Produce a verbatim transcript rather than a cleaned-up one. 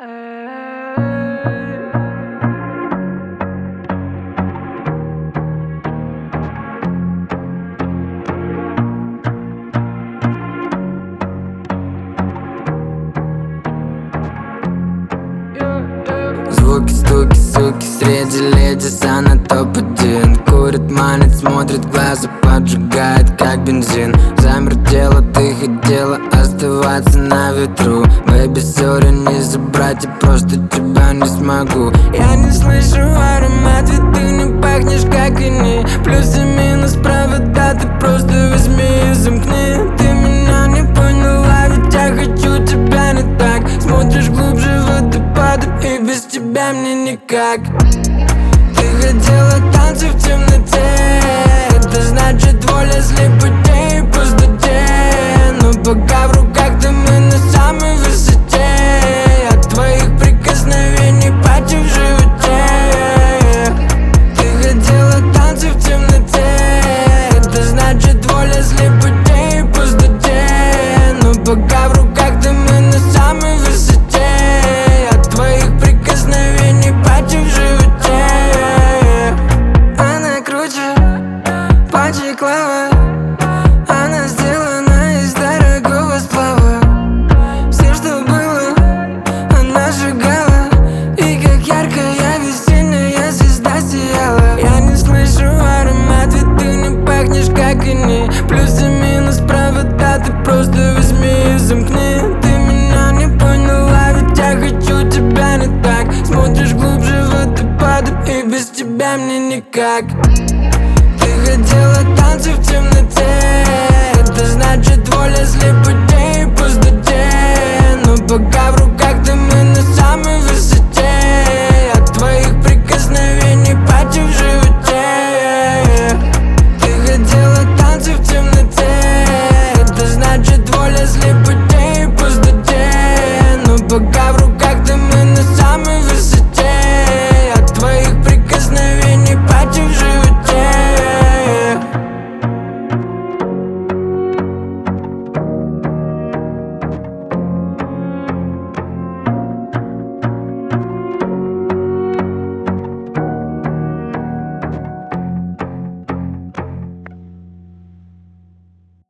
Звуки, стуки, суки, среди ледис она топ-один. Курит, манит, смотрит в глаза, поджигает как бензин. Замер тело, ты хотела оставаться на ветру. Бэйби, сори, не забрать, я просто тебя не смогу. Я не слышу аромат, ведь ты не пахнешь как они. Плюс и минус провода, ты просто возьми и замкни. Ты меня не поняла, ведь я хочу тебя не так. Смотришь глубже водопада, и без тебя мне никак. Ты хотела танцы в темноте, это значит воля слепоте и пустоте. Но пока в руках ты, мы на самой высоте. От твоих прикосновений патчи в животе. Ты хотела танцы в темноте, это значит воля слепоте и пустоте. Но пока в руках ты, мы на самой высоте. От твоих прикосновений патчи в животе. Она круче патчи клава, она сделана из дорогого сплава. Все, что было, она сжигала, и как яркая весенняя звезда сияла. Я не слышу аромат, ведь ты не пахнешь как они. Плюс и минус провода, ты просто возьми и замкни. Ты меня не поняла, ведь я хочу тебя не так. Смотришь глубже водопада, и без тебя мне никак.